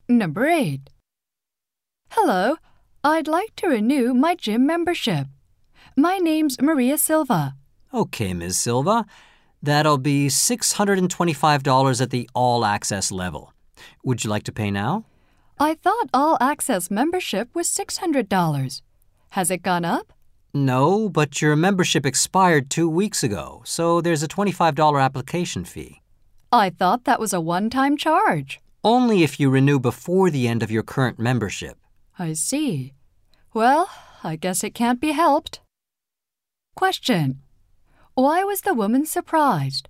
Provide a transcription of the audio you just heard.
Number 8. Hello, I'd like to renew my gym membership. My name's Maria Silva. Okay, Ms. Silva. That'll be $625 at the all-access level. Would you like to pay now? I thought all-access membership was $600. Has it gone up? No, but your membership expired 2 weeks ago, so there's a $25 application fee. I thought that was a one-time charge. Only if you renew before the end of your current membership. I see. Well, I guess it can't be helped. Question. Why was the woman surprised?